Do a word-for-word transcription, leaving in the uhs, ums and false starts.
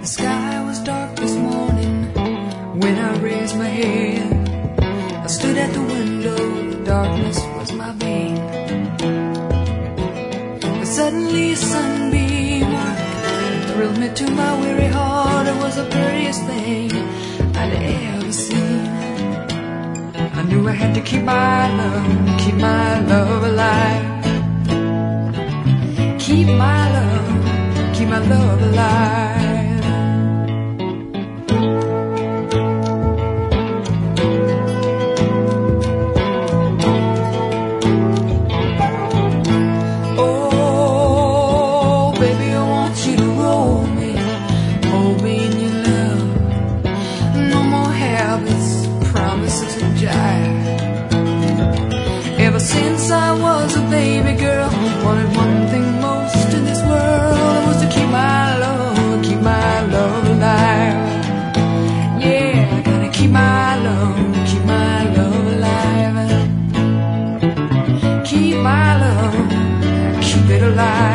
The sky was dark this morning when I raised my head. I stood at the window, the darkness was my bane. But suddenly a sunbeam thrilled me to my weary heart. It was the prettiest thing I'd ever seen. I knew I had to keep my love, keep my love alive. Keep my love, keep my love alive. Ever since I was a baby girl, wanted one thing most in this world. It was to keep my love, keep my love alive. Yeah, I gotta keep my love, keep my love alive. Keep my love, keep it alive.